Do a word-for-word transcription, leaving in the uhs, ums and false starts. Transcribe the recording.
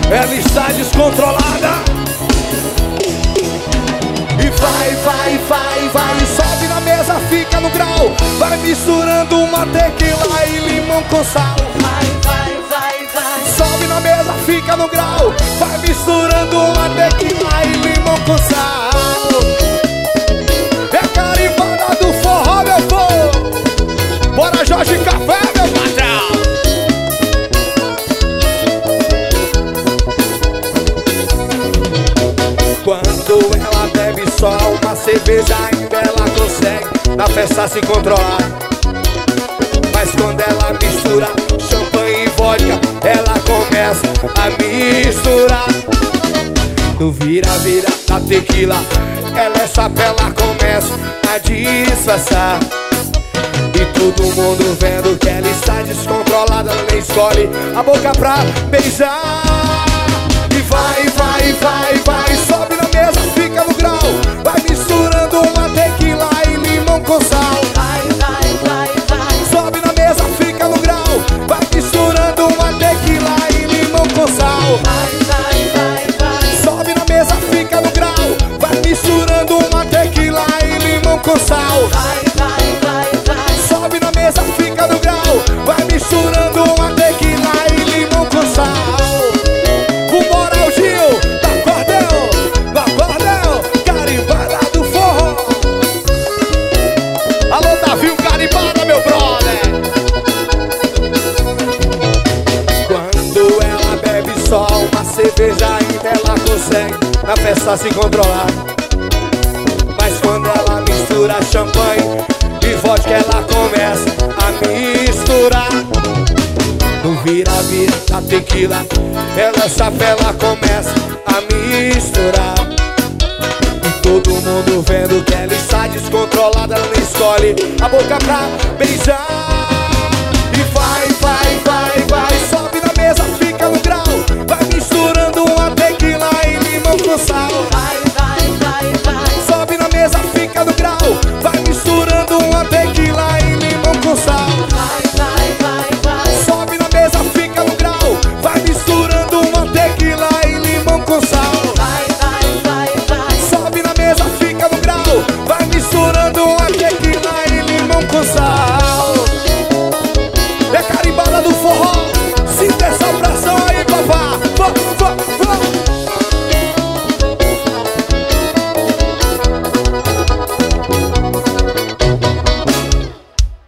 ela está descontrolada. E vai, vai, vai, vai, sobe na mesa, fica no grau. Vai misturando uma tequila e limão com sal. Vai, vai, vai, vai, sobe na mesa, fica no grau. Vai misturando uma tequila e limão com sal. É a carimbada do forró, meu povo. Bora, Jorge Café, meu patrão. Quando ela bebe só uma cerveja, ainda ela consegue na festa se controlar. Mas quando ela mistura champanhe e vodka, ela começa a misturar. No vira-vira da tequila, ela essa ela começa a disfarçar. E todo mundo vendo que ela está descontrolada, ela nem escolhe a boca pra beijar. E vai, vai, vai, vai, sobe na mesa, fica no grau. Vai misturando uma tequila e limão com sal. vai, vai, vai, vai, Sobe na mesa, fica no grau. Vai misturando uma tequila e limão com sal. vai, vai, vai, vai, Sobe na mesa, fica no grau. Vai misturando uma tequila e limão com sal. vai, vai, vai, vai, Sobe na mesa, fica no grau. Vai misturando uma tequila e limão com sal. Vambora, o Gil, da cordel, da cordel, carimbada do forró. Alô, Davi, carimbada, meu brother. Quando ela bebe só uma cerveja, ainda ela consegue na festa se controlar. Mas quando ela mistura champanhe e vodka, ela começa a misturar. No vira-vira da tequila, ela essa ela começa a misturar. E todo mundo vendo que ela está descontrolada, ela nem escolhe a boca pra beijar.